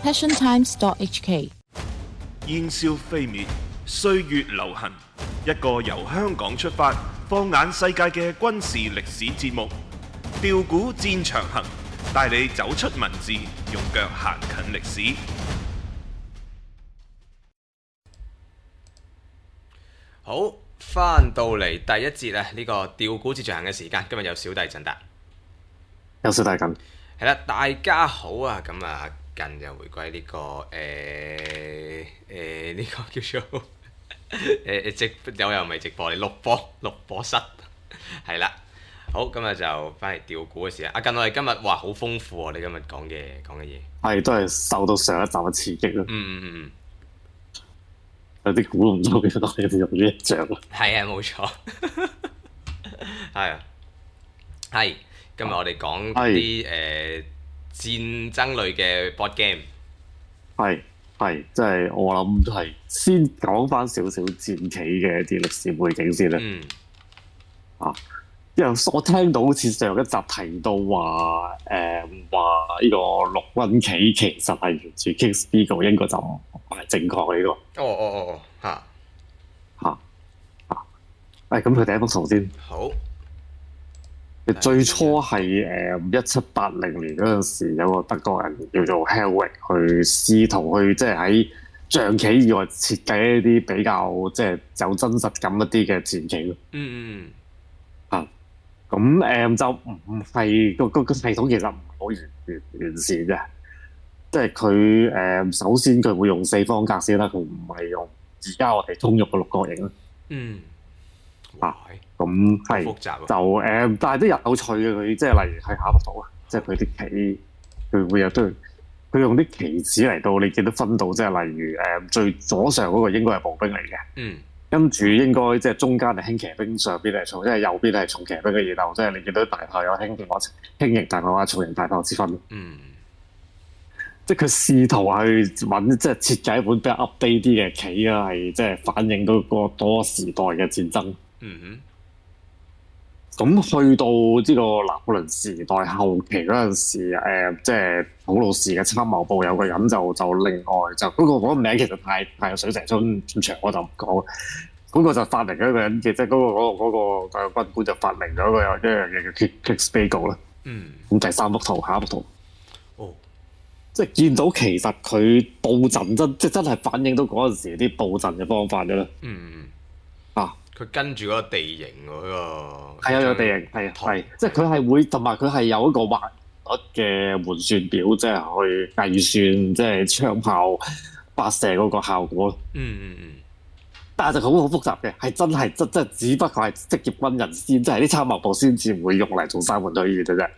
passiontimes.hk。 煙消飛滅，歲月流行，一個由香港出發，放眼世界嘅軍事歷史節目《調古戰長行》，帶你走出文字，用腳行近歷史。 好，翻到嚟第一節啊！呢個調古戰長行嘅時間，今日有小弟陣達， 有小弟緊， 係啦，大家好啊！咁啊，近日回歸呢個呢個叫做直又唔係直播嚟錄播室，係啦。好，今日就翻嚟調古嘅時間。阿近我哋今日哇好豐富啊！你今日講嘅嘢係都係受到上一集嘅刺激咯。 嗯。 有啲估唔到嘅，我哋用呢一張啊。 係啊，冇錯。係啊，係。今日我哋講啲戰爭類嘅 board game。 係，即係我諗係先講翻少少戰棋嘅啲歷史背景先啦。因為我聽到好似上一集提到話呢個陸軍棋其實係源自 King's Beagle， 應該就唔係正確嘅呢個。咁佢第一幅圖先。 好。 最初係1780年嗰陣時，有個德國人叫做 Hellwig 去試圖去即係喺象棋以外設計一啲比較即係有真實感一啲嘅戰棋咯。咁就唔係個系統其實唔好完善嘅，即係佢首先佢會用四方格先啦，佢唔係用而家我哋通用嘅六角形啦。咁係複雜就但係都有趣嘅，佢即係例如係下幅圖啊，即係佢啲棋佢會有佢用啲棋子嚟到，你見到分到即係例如最左上嗰個應該係步兵嚟嘅。跟住應該即係中間係輕騎兵，上邊係重，即係右邊係重騎兵嘅二頭，即係你見到大炮有輕型大炮啊、重型大炮之分。即係佢試圖去揾即係設計一本比較 update 啲嘅棋啊，係即係反映到嗰個時代嘅戰爭。咁去到呢個拿破崙時代後期嗰陣時，即係普魯士嘅參謀部有個人就另外就嗰個名其實太有水成春咁長，我就唔講。嗰個就發明咗一個人嘅，即係嗰個軍官就發明咗一樣嘢叫 King's Beagle 啦。咁第三幅圖，下一幅圖。即係見到其實佢佈陣真係反映到嗰陣時啲佈陣嘅方法嘅啦。 佢跟住嗰個地形喎，嗰個係啊，有地形係，即係佢係會同埋佢係有一個劃率嘅換算表，即係去計算即係槍炮發射嗰個效果。但係就好複雜嘅，係真係只不過係職業軍人先，即係啲參謀部先至會用嚟做三門推演嘅啫。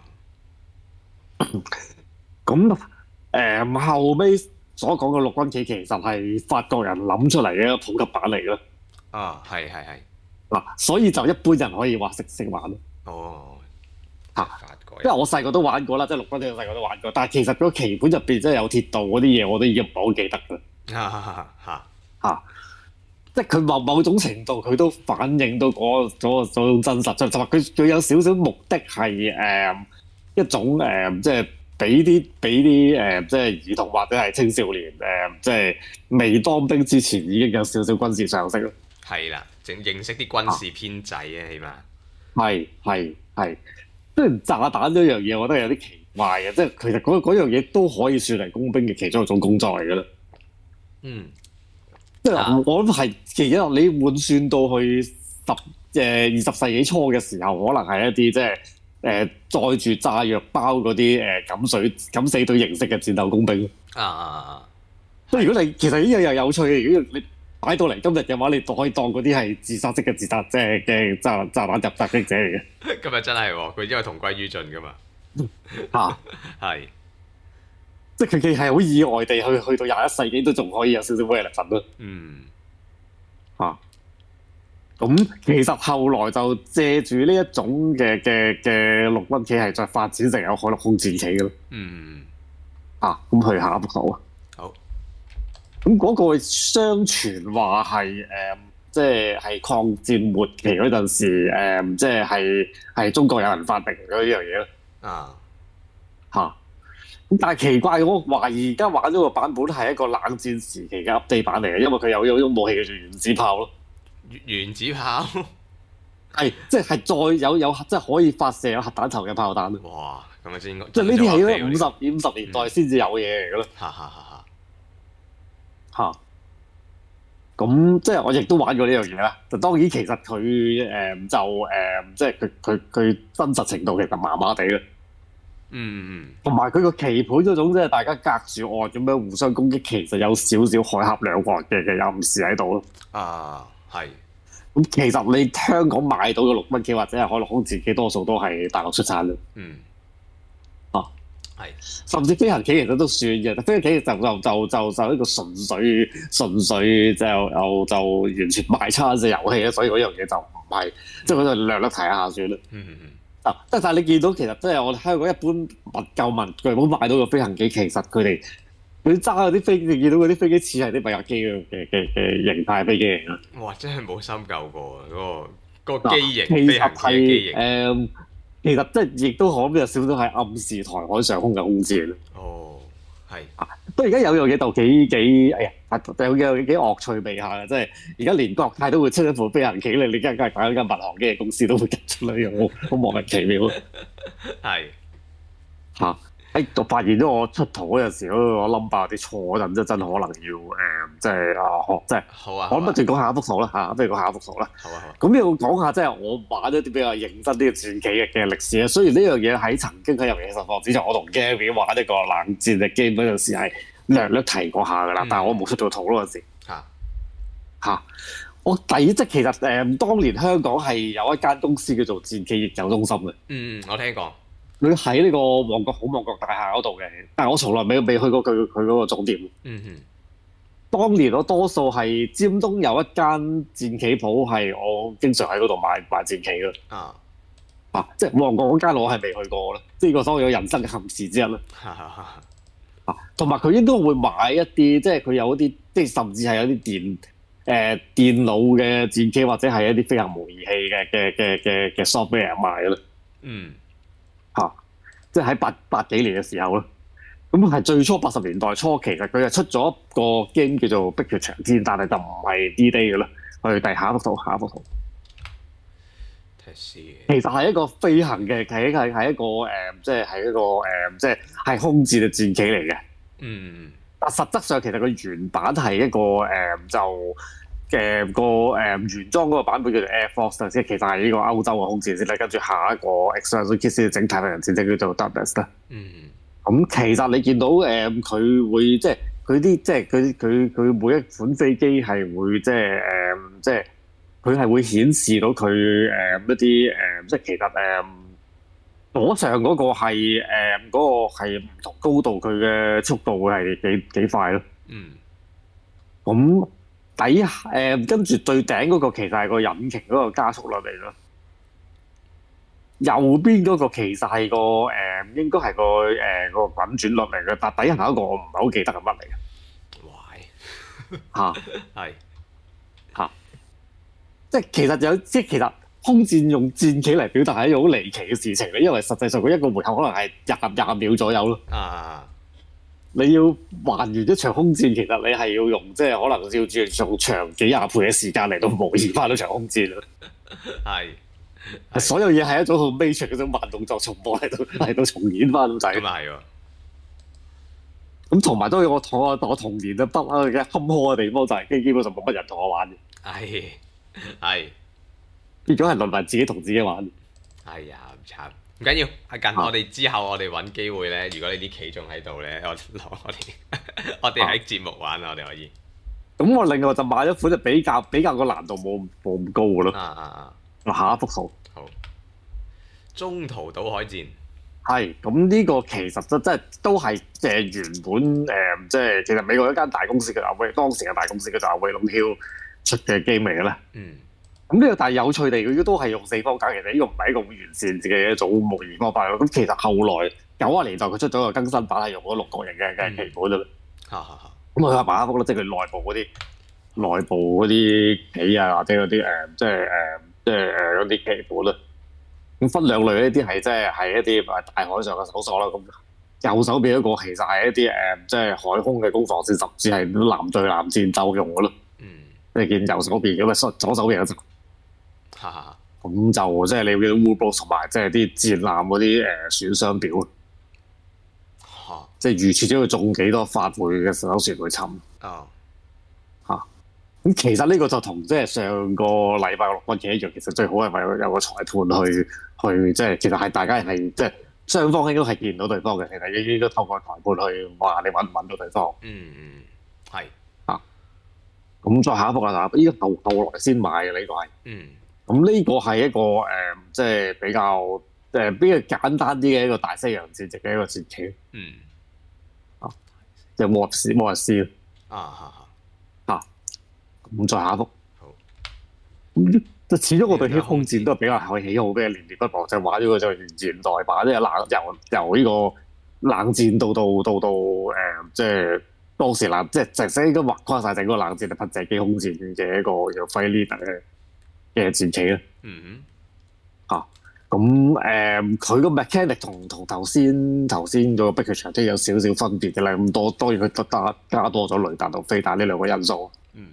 咁後尾所講嘅陸軍棋其實係法國人諗出嚟嘅一個普及版嚟咯。 係嗱，所以就一般人可以話識玩咯。因為我細個都玩過啦，即係陸軍棋我細個都玩過，但係其實嗰個棋盤入邊真係有鐵道嗰啲嘢，我都已經唔係好記得啦。即係佢某種程度佢都反映到嗰種真實，就話佢有少少目的係一種即係俾啲即係兒童或者係青少年即係未當兵之前已經有少少軍事常識咯。 係啦，正認識啲軍事編制啊，起碼係，即係炸彈呢樣嘢，我覺得有啲奇怪嘅，即係其實嗰樣嘢都可以算係工兵嘅其中一種工作嚟噶啦。即係我諗係其實你換算到去20世紀初嘅時候，可能係一啲即係載住炸藥包嗰啲敢死隊形式嘅戰鬥工兵。即係如果你其實呢樣又有趣嘅，如果你擺到嚟今日嘅話，你可以當嗰啲係自殺式嘅即係嘅炸彈入襲擊者嚟嘅。 今日真係喎，佢因為同歸於盡噶嘛。係， 即係佢係好意外地去到21世紀都仲可以有少少威力份咯。咁其實後來就借住呢一種嘅陸軍棋係再發展成有海陸空戰棋嘅咯。咁去下一幅圖啊。 好。 咁嗰個相傳話係即係抗戰末期嗰陣時，即係中國有人發明咗呢樣嘢咯。 咁但係奇怪，我懷疑而家玩咗個版本係一個冷戰時期嘅 update 版嚟嘅，因為佢有種武器叫做原子炮咯。 原子炮係即係再有即係可以發射有核彈頭嘅炮彈。 哇！咁啊先， 即係呢啲係咧50年代先至有嘢嚟嘅咯。嚇！咁即係我亦都玩過呢樣嘢啦。就當然其實佢即係佢真實程度其實麻麻地啦。同埋佢個棋盤嗰種即係大家隔住岸咁樣互相攻擊，其實有少少海峽兩岸嘅暗示喺度咯。 係。 咁其實你香港買到嘅6蚊機或者係海陸空戰機，多數都係大陸出產嘅。 係。 甚至飛行棋其實都算嘅，但飛行棋就一個純粹就完全賣差嘅遊戲，所以嗰樣嘢就唔係，即係嗰度略略睇下算啦。但係你見到其實即係我哋香港一般文具鋪買到嘅飛行機，其實佢揸嗰啲飛，你見到嗰啲飛機似係啲米格機嘅形態飛機嚟㗎。 哇！真係冇深究過嗰個機型飛行機嘅機型。 其實即係亦都可能有少少係暗示台海上空嘅空戰。 係。 不過而家有樣嘢就幾哎呀，有幾惡趣味下嘅，即係而家連國泰都會出一部飛行棋，你梗係搞一間民航機嘅公司都會夾出嚟，好莫名其妙。 係。 我發現咗我出圖嗰陣時，我冧爆啲錯嗰陣，真可能要即係好啊！ 我諗不如講下一幅圖啦不如講下一幅圖啦。 好啊！ 咁要講下即係我玩咗啲比較認真啲嘅戰棋嘅歷史啊。雖然呢樣嘢喺曾經喺遊戲實況之前，我同 Gary 玩一個冷戰嘅 game 嗰陣時係略提過下㗎啦，但係我冇出到圖嗰陣時。我即係其實當年香港係有一間公司叫做戰棋研究中心嘅。 我聽過。 佢喺呢個旺角大廈嗰度嘅，但係我從來未去過佢嗰個總店。當年我多數係尖東有一間戰棋鋪，係我經常喺嗰度買戰棋嘅。即係旺角嗰間我係未去過啦，即係個所謂人生嘅憾事之一啦。同埋佢應該會買一啲，即係佢有一啲，即係甚至係有啲電腦嘅戰棋，或者係一啲飛行模擬器嘅 software 賣嘅啦。即係喺八幾年嘅時候咯，咁係最初80年代初期嘅，佢係出咗一個 game 叫做《碧血長天》，但係就唔係 D-Day 嘅啦。去第下一幅圖，其實係一個飛行嘅，係一個即係空戰嘅戰棋嚟嘅。但實質上其實佢原版係一個原裝嗰個版本叫做 Air Force， 即係其實係呢個歐洲嘅空戰先啦。跟住下一個 Expansion Kit 先整太平洋戰爭叫做 Douglas 啦。咁其實你見到佢會即係佢啲即係佢每一款飛機係會即係佢係會顯示到佢一啲即係其實左上嗰個係嗰個係唔同高度，佢嘅速度會係幾快咯。咁底下跟住最頂嗰個其實係個引擎嗰個加速率嚟咯。右邊嗰個其實係個應該係個滾轉率嚟嘅，但底下嗰個我唔係好記得係乜嚟嘅。即係其實空戰用戰棋嚟表達係一種好離奇嘅事情，因為實際上佢一個回合可能係廿秒左右咯。你要還原一場空戰，其實你係要用即係可能要用長幾廿倍嘅時間嚟到模擬翻嗰場空戰咯。所有嘢係一種好 Matrix 嗰種慢動作重播嚟到重演翻咁滯。咁係喎。咁同埋都有我童年嘅不嘅坎坷嘅地方，就係基本上冇乜人同我玩嘅。 係。 變咗係輪埋自己同自己玩。 哎呀，唔慘。唔緊要，阿近我哋之後我哋揾機會咧，如果你啲棋仲喺度咧，我哋喺節目玩啊，我哋可以。咁我另外就買咗款就比較個難度冇咁高嘅咯。下一幅圖。好。中途島海戰。係，咁呢個其實真係都係原本即係其實美國一間大公司嘅當時嘅大公司叫做 Avalon Hill 出嘅 game 嚟嘅啦。咁呢個但係有趣地，佢都係用4方格，其實呢個唔係一個好完善嘅一種模擬方法咯。咁其實後來90年代佢出咗個更新版，係用咗6角形嘅棋盤啫。咁佢下一幅咧，即係佢內部嗰啲棋啊，或者嗰啲即係嗰啲棋盤啦。咁分兩類，一啲係即係一啲大海上嘅搜索啦。咁右手邊嗰個其實係一啲即係海空嘅攻防戰，甚至係艦隊艦戰鬥用嘅咯。你見右手邊咁啊，左手邊嗰隻，咁就即係你會見到 U-boat 同埋即係啲戰艦嗰啲損傷表，即係預設咗佢中幾多發會嘅手船去沉。咁其實呢個就同即係上個禮拜陸軍嘅一樣，其實最好係咪有個裁判去即係其實係大家係即係雙方應該係見到對方嘅，其實應該透過裁判去話你揾唔揾到對方。 係咁再下一幅啊，依家後來先買嘅呢個係。咁呢個係一個即係比較簡單啲嘅一個大西洋戰役嘅一個戰棋。就莫日斯。咁再下一幅。咁就始終我對啲空戰都係比較喜好，比較連連不忘，就玩咗個就現代版，即係由呢個冷戰到即係當時即係直情應該橫跨晒整個冷戰嘅噴射機空戰嘅一個有 Fighter Leader 嘅戰棋啦。咁佢個 mechanic 同頭先嗰個 Big 場都有少少分別嘅啦。咁當然佢加多咗雷達同飛彈呢兩個因素。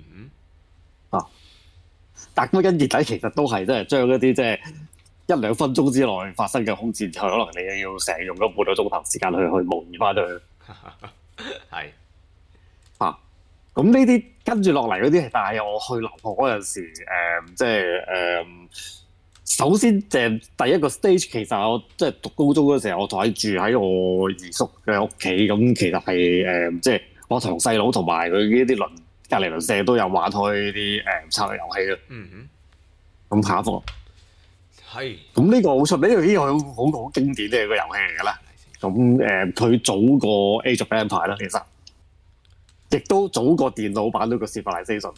但係跟熱底其實都係即係將一啲即係1-2分鐘之內發生嘅空戰，可能你要成日用咗半個鐘頭時間去模擬翻佢。 係咁呢啲跟住落嚟嗰啲，但係我去留學嗰陣時，即係首先第一個 stage， 其實我即係讀高中嗰時候，我仲係住喺我姨叔嘅屋企，咁其實係即係我同細佬同埋佢呢啲隔離鄰舍都有玩開啲策略遊戲咯。咁下一幅係。 咁呢個好出名，呢個好經典嘅一個遊戲嚟㗎啦。咁佢早過 Age of Empires 啦，其實亦都早過電腦版嗰個 Civilization。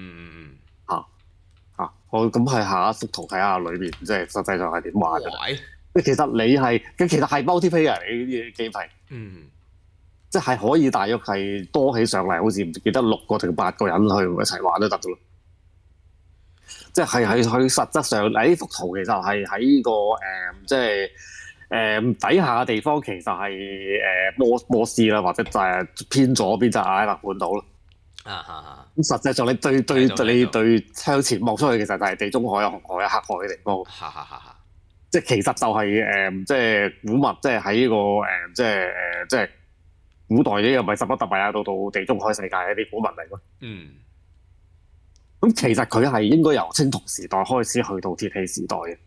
我咁係下一幅圖睇下裏邊，即係實際上係點玩嘅。其實佢其實係 multiplayer 嚟呢啲機制。即係可以大約係多起上嚟，好似唔記得6個定8個人去一齊玩都得㗎咯。即係佢實質上呢幅圖其實係喺個即係底下嘅地方，其實係摩斯啦，或者就係偏左邊就係阿拉伯半島咯。咁實際上你對向前望出去，其實就係地中海、紅海、黑海嘅地方。即係其實就係即係古物，即係喺呢個即係古代呢個咪十不特米啊，到地中海世界一啲古文嚟咯。咁其實佢係應該由青銅時代開始去到鐵器時代嘅。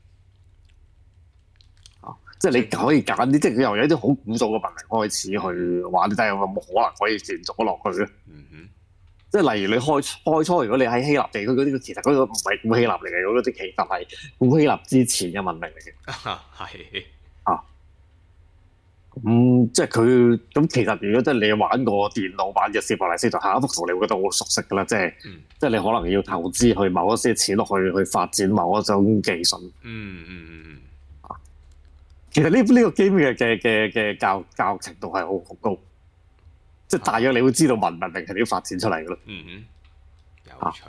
即係你可以揀啲，即係佢由一啲好古早嘅文明開始去玩，但係有冇可能可以延續落去咧？即係例如你開初，如果你喺希臘地區嗰啲，其實嗰個唔係古希臘嚟嘅，嗰啲其實係古希臘之前嘅文明嚟嘅。咁即係佢咁，其實如果即係你玩過電腦版嘅《斯伯利斯》，就下一幅圖你會覺得好熟悉噶啦，即係即係你可能要投資去某一些錢落去發展某一種技術。其實呢個 game 嘅教育程度係好高，即係大約你會知道文明係點發展出嚟嘅咯。 有趣。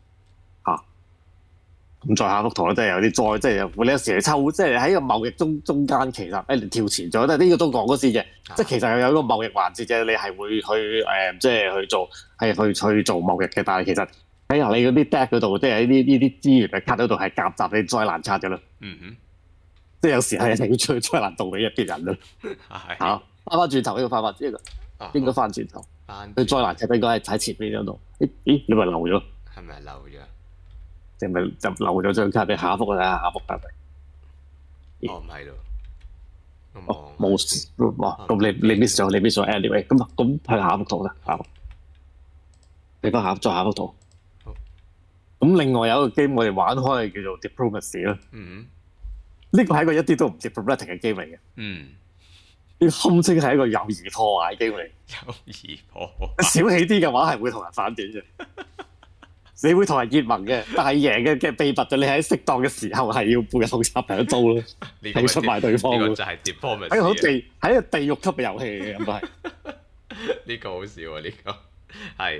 咁再下幅圖咧，即係有啲即係你有時抽，即係喺個貿易中間，其實你跳前咗，但係呢個都講嗰時嘅，即係其實有一個貿易環節嘅，你係會去即係去做去做貿易嘅，但係其實喺你嗰啲 deck 嗰度，即係喺呢啲資源嘅卡嗰度係夾雜你災難卡嘅咯。即係有時係一定要出災難度俾一啲人咯。翻翻轉頭呢個翻翻呢個應該翻轉頭，佢災難卡應該係喺前邊嗰度。咦？你咪漏咗？ 係咪漏咗？ 就漏咗張卡俾下一幅啦，下一幅得未？ 唔係咯， 冇事。咁你 miss 咗，anyway， 咁睇下一幅圖啦，下幅。你翻再下一幅圖。咁另外有一個 game 我哋玩開叫做 Diplomacy 啦。呢個係一個一啲都唔 diplomatic 嘅 game 嚟嘅。呢個堪稱係一個友誼破壞 game 嚟。 友誼破壞。 小氣啲嘅話係會同人反面嘅。你會同人結盟嘅，但係贏嘅秘密就你喺適當嘅時候係要背後插兩刀咯，係出賣對方。 呢個就係 Diplomacy。 喺一個地獄級嘅遊戲嚟嘅，咁都係。 呢個好笑啊！呢個係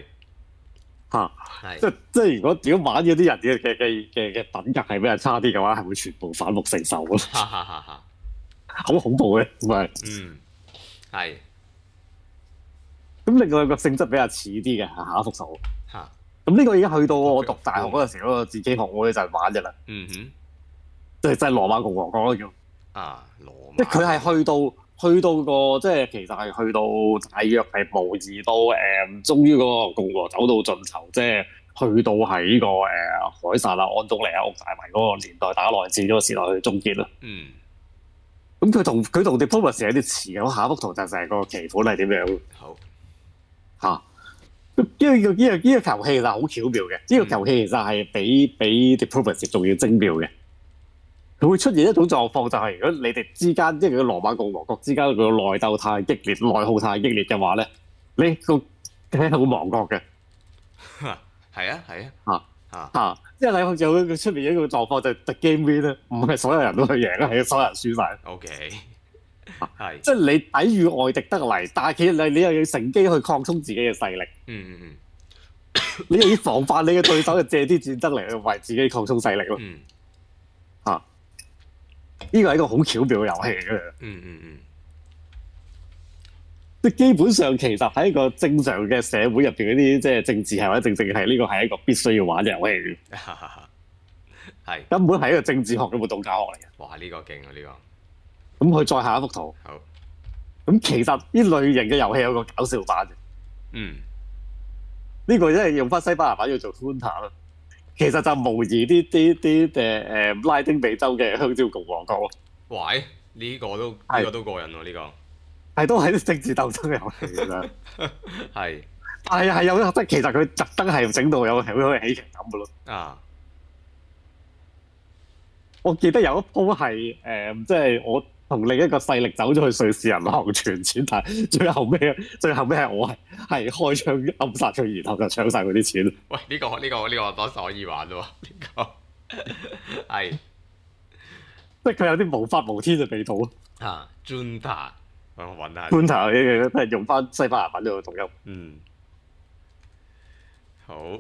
即係如果玩嗰啲人嘅品格係比較差啲嘅話，係會全部反目成仇咯。好恐怖嘅，咁係。 係。 咁另外一個性質比較似啲嘅下一幅圖。 嚇。 咁呢個已經去到我讀大學嗰陣時嗰個自己學會就係玩嘅啦。 嗯哼。 就係羅馬共和國咯叫。 羅馬。 即係佢係去到個即係其實係去到大約係模擬到終於嗰個共和走到盡頭，即係去到喺呢個凱撒啊、安東尼啊、屋大維嗰個年代打內戰嗰個時代去終結啦。 嗯。 咁佢同 Diplomacy 有啲似嘅，我下一幅圖就成個棋盤係點樣？ 好。 嚇！呢個球戲其實好巧妙嘅，呢個球戲其實係比 Diplomacy 仲要精妙嘅。佢會出現一種狀況，就係如果你哋之間即係羅馬共和國之間個內鬥太激烈、內耗太激烈嘅話咧，你個係會亡國嘅。 係啊。 即係你有出面一個狀況就係 the game win 咧，唔係所有人都去贏，係所有人輸晒。 OK。係。 即係你抵禦外敵得嚟，但係其實你又要乘機去擴充自己嘅勢力。你又要防範你嘅對手，就借啲戰爭嚟為自己擴充勢力咯。呢個係一個好巧妙嘅遊戲嚟嘅。即係基本上其實喺一個正常嘅社會入邊嗰啲即係政治係或者政治係呢個係一個必須要玩嘅遊戲嚟嘅。係根本係一個政治學嘅活動教學嚟嘅。 哇！呢個勁啊呢個。 咁佢再下一幅圖。好。咁其實呢類型嘅遊戲有個搞笑版嘅。呢個因為用翻西班牙版要做 Junta 啦。其實就模擬啲拉丁美洲嘅香蕉共和國咯。喂， 呢個都過癮喎，呢個係都係啲政治鬥爭嘅遊戲嚟嘅。 係， 但係有即係其實佢特登係整到有好有喜劇感嘅咯。我記得有一鋪係即係我同另一個勢力走咗去瑞士銀行存錢，但係最後尾係我係開槍暗殺佢，然後就搶晒佢啲錢。喂， 呢個當時可以玩喎，呢個係， 即係佢有啲無法無天嘅地圖啊。Junta， 我揾下。 Junta 嘅都係用翻西班牙文度讀音。 好。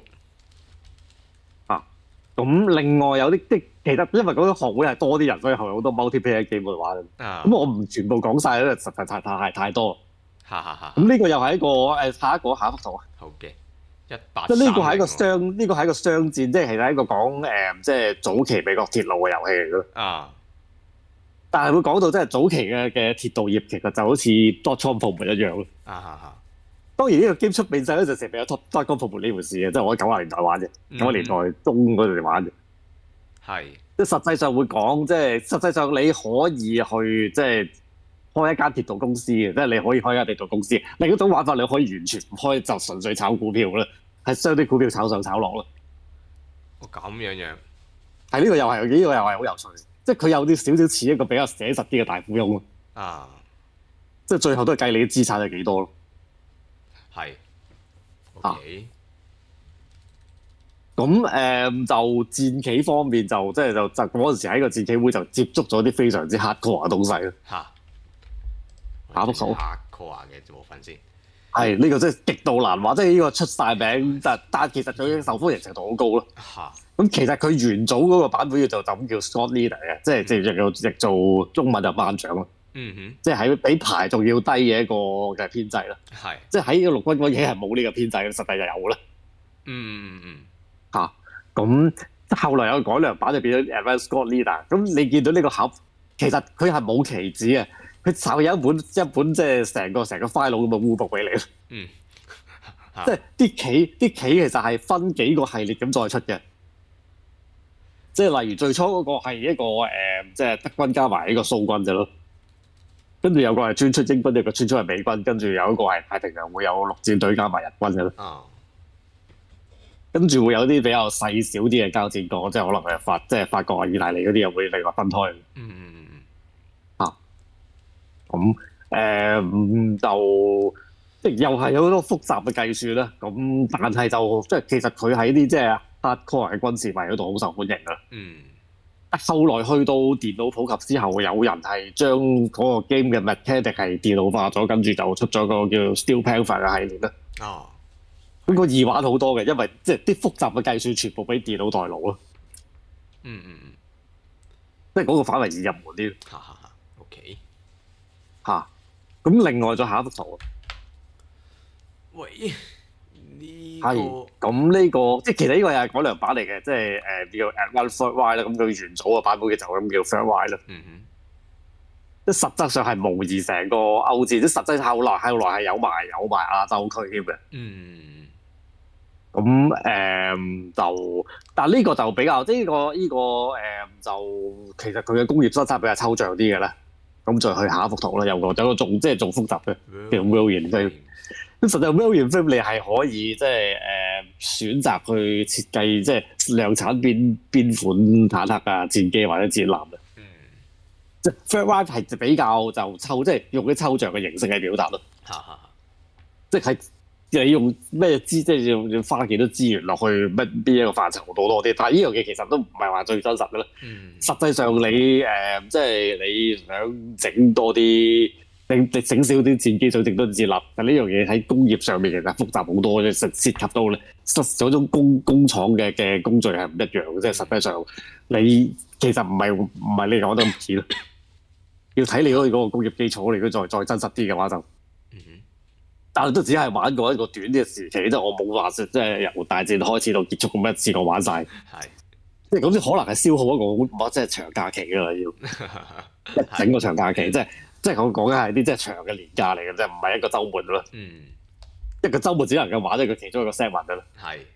咁另外有啲其實因為嗰個學會係多啲人，所以後有好多 multiplayer game 去玩。咁我唔全部講晒咧，實在太多。咁呢個又係一個下一幅圖啊。 好嘅 ，1830。即係呢個係一個商戰，即係其實係一個講即係早期美國鐵路嘅遊戲嚟咯。但係會講到即係早期嘅鐵道業其實就好似 dotcom 泡沫一樣咯。當然呢個 game 出面世咧就成日有 dotcom 泡沫呢回事嘅，即係我喺90年代玩嘅，90年代中嗰陣玩嘅。係。即係實際上會講，即係實際上你可以去即係開一間鐵道公司嘅，即係你可以開一間鐵道公司。另一種玩法你可以完全唔開，就純粹炒股票啦，係將啲股票炒上炒落咯。 咁樣。 係呢個又係好有趣，即係佢有啲少少似一個比較寫實啲嘅大富翁咯。即係最後都係計你啲資產係幾多咯。係。OK。咁就戰棋方面就嗰陣時喺個戰棋會就接觸咗啲非常之 hardcore 嘅東西咯。下幅圖 hardcore 嘅部分先。 係呢個真係極度難話，即係呢個出晒名，但其實佢受歡迎程度好高咯。咁其實佢元祖嗰個版本就咁叫 Squad Leader 嘅，即係譯做中文就班長咯。即係喺比牌仲要低嘅一個嘅編制啦。係。即係喺呢個陸軍嗰嘢係冇呢個編制嘅，實際就有啦。咁後來有個改良版就變咗 Advanced Squad Leader。咁你見到呢個盒，其實佢係冇棋子嘅，佢就有一本即係成個 file 咁嘅烏布俾你。即係啲棋其實係分幾個系列咁再出嘅。即係例如最初嗰個係一個即係德軍加埋呢個蘇軍啫咯。跟住有個係專出英軍，有個專出係美軍，跟住有一個係太平洋會有陸戰隊加埋日軍嘅咯。跟住會有啲比較細小啲嘅交戰國，即係可能係法國啊、意大利嗰啲又會另外分開。就即係又係有好多複雜嘅計算啦。咁但係就即係其實佢喺啲即係 hardcore 嘅軍事迷嗰度好受歡迎啦。後來去到電腦普及之後，有人係將嗰個 game 嘅 mechanic 係電腦化咗，跟住就出咗個叫 Steel Panther 嘅系列啦。咁個易玩好多嘅，因為即係啲複雜嘅計算全部俾電腦代勞咯。即係嗰個反為易入門啲。OK。 咁另外再下一幅圖， 喂， 係咁呢個即係其實呢個又係改良版嚟嘅，即係叫 Advanced Third Y 啦，咁佢元祖嘅版本嘅就咁叫 Third Y 啦。即係實質上係模擬成個歐戰，即係實際後來係有埋亞洲區添嘅。咁就，但係呢個就比較，即係呢個就其實佢嘅工業生產比較抽象啲嘅啦。咁再去下一幅圖啦，有個仲複雜嘅叫 Variant Frame。咁實際 Variant Frame 你係可以即係選擇去設計即係量產邊款坦克啊、戰機或者戰艦嘅。即係 Third Y 係比較就即係用啲抽象嘅形式嚟表達咯。即係你用咩即係要花幾多資源落去邊一個範疇度多啲，但係呢樣嘢其實都唔係話最真實嘅啦。實際上你即係你想整多啲，你整少啲戰機，想整多啲戰艦，但呢樣嘢喺工業上面其實複雜好多嘅，涉及到咧嗰種工廠嘅工序係唔一樣嘅，即係實際上你其實唔係你講得咁似咯。要睇你嗰個工業基礎，你如果再真實啲嘅話就。但係都只係玩過一個短啲嘅時期，即係我冇話即係由大戰開始到結束咁一次過玩晒。即係咁可能係消耗一個即係長假期㗎啦，要一整個長假期，即係我講緊係啲即係長嘅年假嚟嘅啫，唔係一個週末咯。一個週末只能夠玩一個其中一個 segment 㗎啦。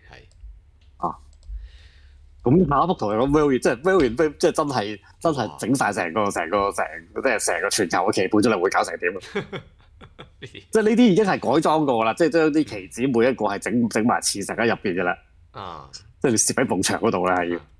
咁下一幅圖係講 Variant， 即係 Variant， 即係真係整晒成個即係成個全球嘅棋盤出嚟會搞成點啊？即係呢啲已經係改裝過啦，即係將啲棋子每一個係整埋磁石喺入邊嘅啦。即係你攝喺埲牆嗰度咧，係要。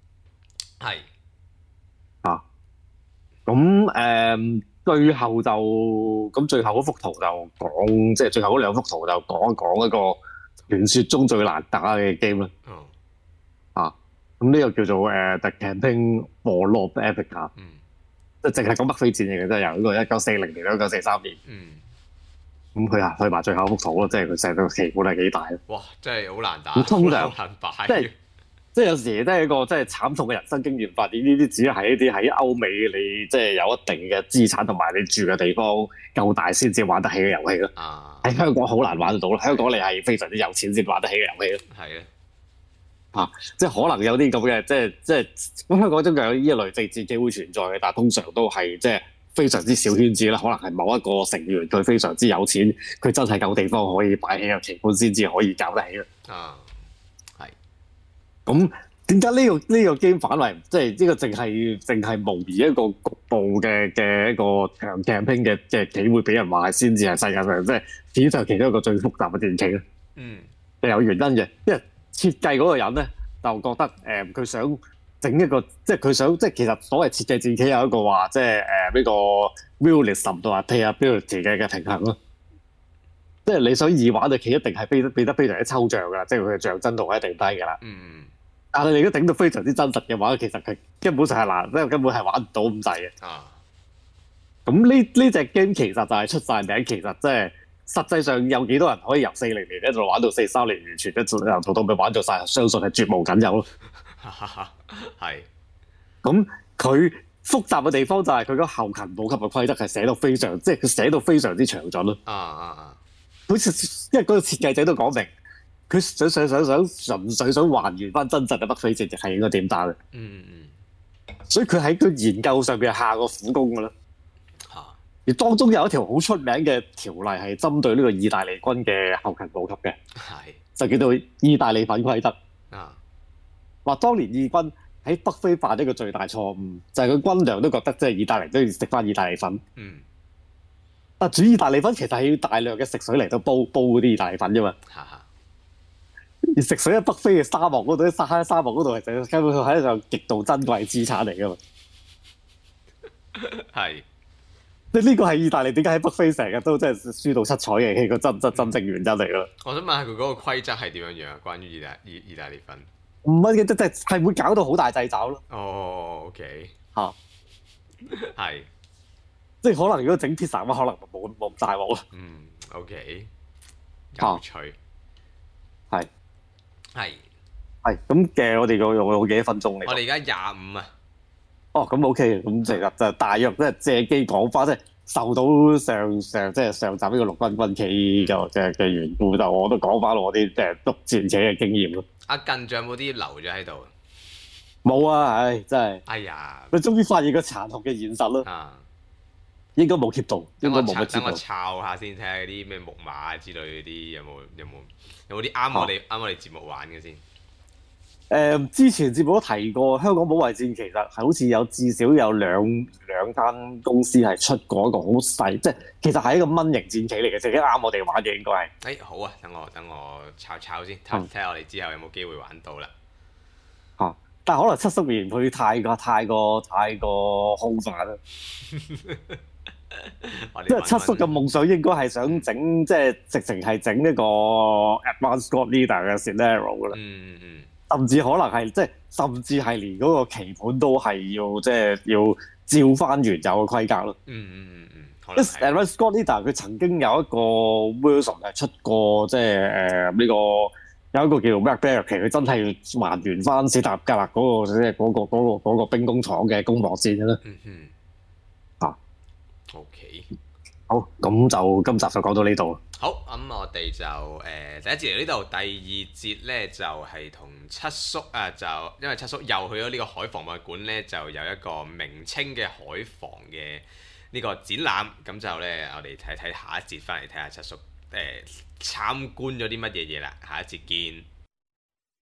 咁最後嗰幅圖就講，即係最後嗰兩幅圖就講一講一個傳說中最難打嘅 game 啦。咁呢個叫做The Campaign for North Africa，即係淨係講北非戰役嘅，即係由呢個1940年到1943年。咁佢去埋最後一幅圖咯，即係佢成個棋盤係幾大。哇！真係好難打，咁通常難擺。即係有時都係一個即係慘痛嘅人生經驗發現，呢啲只係一啲喺歐美你即係有一定嘅資產同埋你住嘅地方夠大先至玩得起嘅遊戲咯。喺香港好難玩得到咯，香港你係非常之有錢先玩得起嘅遊戲咯。即係可能有啲咁嘅，即係咁香港中有呢一類政治機會存在嘅，但係通常都係即係非常之小圈子啦。可能係某一個成員佢非常之有錢，佢真係夠地方可以擺起個棋盤先至可以搞得起咯。咁點解呢個 game 反為即係呢個淨係模擬一個局部嘅一個長 campaign 嘅棋會俾人話先至係世界上即係史上其中一個最複雜嘅電棋咧？係有原因嘅，因為設計嗰個人咧就覺得佢想整一個即係佢想即係其實所謂設計戰棋有一個話即係呢個 realism 同埋 playability 嘅平衡咯。即係你想易玩嘅棋一定係變得非常之抽象㗎，即係佢嘅象真度係一定低㗎啦。但係你如果整到非常之真實嘅話，其實佢根本上係難，即係根本係玩唔到咁滯嘅。咁呢隻 game 其實就係出晒名，其實即係實際上有幾多人可以由40年一路玩到43年，完全由頭到尾玩到晒，相信係絕無僅有咯。咁佢複雜嘅地方就係佢個後勤補給嘅規則係寫到非常，即係佢寫到非常之詳盡咯。好似因為嗰個設計者都講明。佢純粹想還原翻真實嘅北非戰役係應該點打嘅，所以佢喺佢研究上邊下過苦功㗎啦。而當中有一條好出名嘅條例係針對呢個意大利軍嘅後勤補給嘅，就叫做意大利粉規則。話當年義軍喺北非犯一個最大錯誤，就係佢軍糧都覺得即係意大利都要食翻意大利粉。但煮意大利粉其實係要大量嘅食水嚟到煲嗰啲意大利粉啫嘛。而食水喺北非嘅沙漠嗰度，喺沙漠嗰度係根本係一個極度珍貴資產嚟噶嘛。即係呢個係意大利點解喺北非成日都即係輸到七彩嘅個真正原因嚟咯。 我想問下佢嗰個規則係點樣樣啊？關於意大利粉唔係嘅，即係會搞到好大掣肘咯。 OK 即係可能如果整 pizza 咁，可能冇咁大鑊咯。 OK 有趣係咁嘅，我哋用幾多分鐘嚟？ 我哋而家25啊。 咁 OK，咁其實就大約即係借機講翻，即係受到即係上集呢個陸軍軍棋嘅緣故，就我都講翻我啲即係陸戰棋嘅經驗咯。 阿近仲有冇啲留咗喺度？ 冇啊，唉，真係。 哎呀， 佢終於發現個殘酷嘅現實咯。 啊， 應該冇 keep 到，應該冇乜 keep 到。 等我抄下先，睇下啲咩木馬之類嗰啲有冇啲啱我哋節目玩嘅先。 之前節目都提過，香港保衛戰其實係好似有至少有兩間公司係出過一個好細，即係其實係一個蚊型戰棋嚟嘅，即係啱我哋玩嘅應該係。 好啊，等我抄先，睇下我哋之後有冇機會玩到啦。 但係可能七叔嫌佢太過空泛啦。即係七叔嘅夢想應該係想整，即係直情係整一個 Advanced Squad Leader 嘅 scenario 噶啦。甚至可能係即係，甚至係連嗰個棋盤都係要即係要照翻原有嘅規格咯。Advanced Squad Leader 佢曾經有一個 version 係出過，即係呢個有一個叫做 Black Barrack，佢真係還原翻史塔格勒嗰個即係嗰個兵工廠嘅攻防戰嘅啦。 OK， 好，咁就今集就講到呢度。 好，咁我哋就第一節嚟呢度，第二節呢就係同七叔啊，就因為七叔又去咗呢個海防博物館呢，就有一個明清嘅海防嘅呢個展覽，咁就呢，我哋睇下一節翻嚟睇下七叔參觀咗啲乜嘢嘢啦，下一節見。